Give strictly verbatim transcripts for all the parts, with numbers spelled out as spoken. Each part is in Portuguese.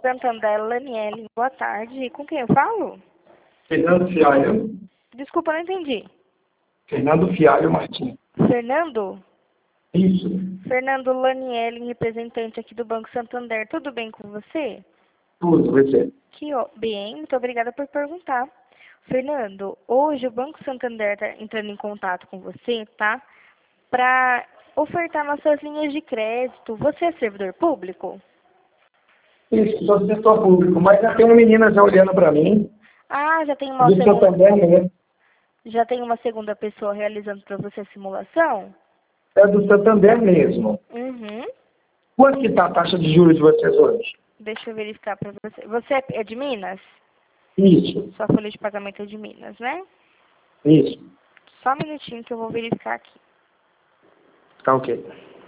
Santander, Laniele, boa tarde. Com quem eu falo? Fernando Fialho. Desculpa, não entendi. Fernando Fialho Martins. Fernando? Isso. Fernando Laniele, representante aqui do Banco Santander. Tudo bem com você? Tudo, você. Que ó, bem, muito obrigada por perguntar. Fernando, hoje o Banco Santander está entrando em contato com você, tá? Para ofertar nossas linhas de crédito. Você é servidor público? Isso, sou do setor público, mas já tem uma menina já olhando para mim. Ah, já tem uma Do segunda, Santander mesmo. já tem uma segunda pessoa realizando para você a simulação? É do Santander mesmo. Uhum. Quanto que está a taxa de juros de vocês hoje? Deixa eu verificar para você. Você é é de Minas? Isso, Sua folha de pagamento é de Minas, né? isso. Só um minutinho que eu vou verificar aqui. Tá ok.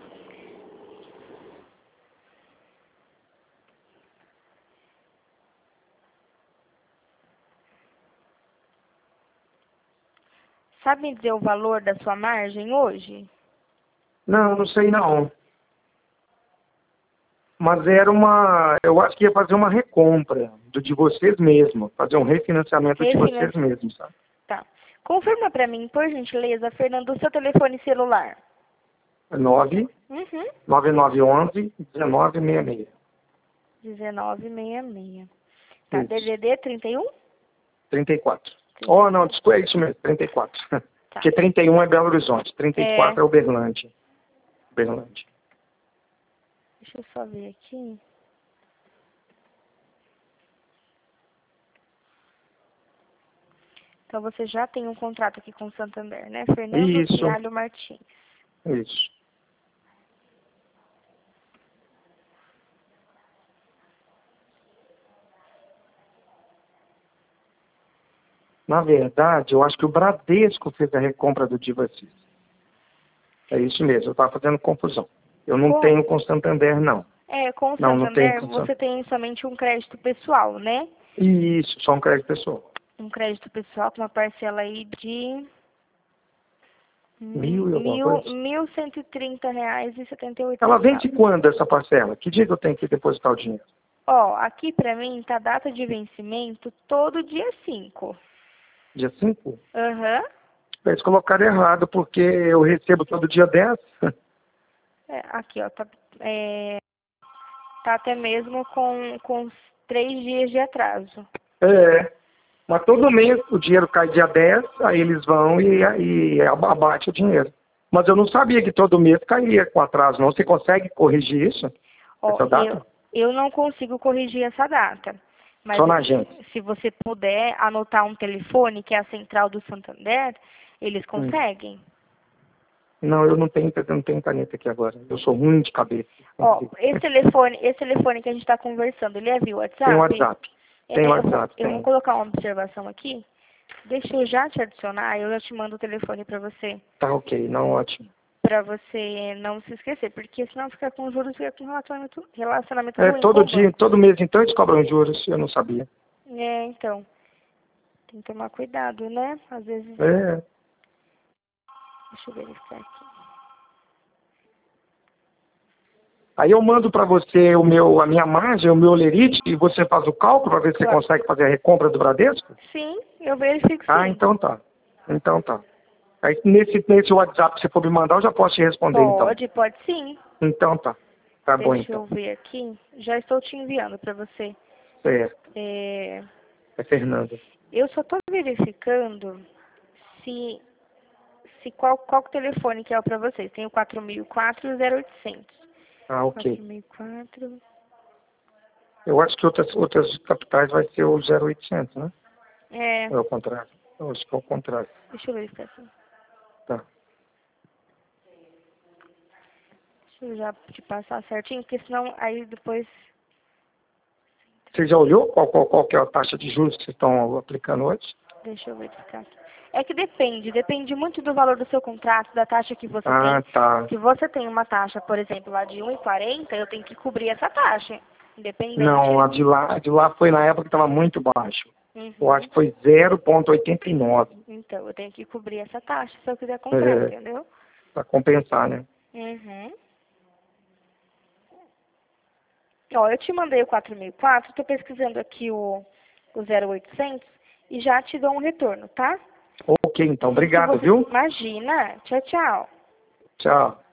Sabe me dizer o valor da sua margem hoje? Não, não sei não. Mas era uma... Eu acho que ia fazer uma recompra do de vocês mesmo. Fazer um refinanciamento de vocês Refinanci... mesmos, sabe? Tá. Confirma para mim, por gentileza, Fernando, o seu telefone celular. nove Uhum. nove nove um um dezenove sessenta e seis. dezenove sessenta e seis. Tá, Isso. D D D trinta e um? trinta e quatro. Oh, não, desculpa, é isso mesmo, trinta e quatro. Tá. Porque trinta e um é Belo Horizonte, trinta e quatro É... é Uberlândia. Uberlândia. Deixa eu só ver aqui. Então você já tem um contrato aqui com o Santander, né? Fernando Isso, Fialho Martins. isso. Na verdade, eu acho que o Bradesco fez a recompra do Divacis. É isso mesmo, eu estava fazendo confusão. Eu não Com... tenho com o Santander, não. É, com o Não, não tenho Santander com o você Santander. tem somente um crédito pessoal, né? Isso, só um crédito pessoal. Um crédito pessoal com uma parcela aí de hum, Mil e alguma mil, coisa? mil cento e trinta reais e setenta e oito Ela vence centavos. quando essa parcela? Que dia que eu tenho que depositar o dinheiro? Ó, aqui pra mim tá data de vencimento todo dia cinco. Dia cinco? Aham. Eles colocaram errado, porque eu recebo todo dia dez. É, aqui, ó, tá, é, tá até mesmo com, com uns três dias de atraso. É, mas todo mês o dinheiro cai dia dez, aí eles vão e, e abate o dinheiro. Mas eu não sabia que todo mês cairia com atraso, não. Você consegue corrigir isso? Ó, Essa eu, data? eu não consigo corrigir essa data. Mas Só na agência. se você puder anotar um telefone, que é a central do Santander, eles Hum. conseguem. Não, eu não tenho, eu não tenho caneta aqui agora. Eu sou ruim de cabeça. Ó, esse telefone, esse telefone que a gente está conversando, ele é via WhatsApp? Tem WhatsApp. Tem É, eu, vou, WhatsApp, eu vou tem. colocar uma observação aqui. Deixa eu já te adicionar, eu já te mando o telefone para você. Tá ok, não, ótimo. Para você não se esquecer, porque senão fica com juros, fica com relacionamento, relacionamento É, ruim com todo o dia, banco. todo mês, então eles cobram juros, eu não sabia. É, então, tem que tomar cuidado, né? Às vezes, É, deixa eu verificar aqui. aí eu mando para você o meu, a minha margem, o meu lerite, e você faz o cálculo para ver se você Claro. consegue fazer a recompra do Bradesco? Sim, eu verifico Ah, sim. então tá. Então tá. Aí nesse, nesse WhatsApp, se você for me mandar, eu já posso te responder, então. Pode, pode sim. Então tá. Tá bom, Deixa então. eu ver aqui. Já estou te enviando para você. Certo. É, É Fernando. eu só estou verificando se, se qual, qual que telefone que é o para vocês. Tem o quatro mil e quatro e o zero oitocentos. Ah, ok. quatro mil e quatro. Eu acho que outras, outras capitais vai ser o zero oitocentos, né? É, Ou é o contrário? Eu acho que é o contrário. deixa eu verificar aqui. Tá. Deixa eu já te passar certinho, porque senão aí depois... Você já olhou qual, qual, qual que é a taxa de juros que vocês estão aplicando hoje? Deixa eu verificar aqui. É que depende, depende muito do valor do seu contrato, da taxa que você Ah, tem. tá. Se você tem uma taxa, por exemplo, lá de um e quarenta, eu tenho que cobrir essa taxa, independente. Não, a de lá, a de lá foi na época que estava muito baixo. Eu acho Uhum. que foi zero vírgula oitenta e nove. Então, eu tenho que cobrir essa taxa se eu quiser comprar, É, entendeu? para compensar, né? Uhum. Ó, eu te mandei o quatro mil e quatro, tô pesquisando aqui o, o zero oitocentos e já te dou um retorno, tá? Ok, então, Se obrigado, você... viu? Imagina. Tchau, tchau. Tchau.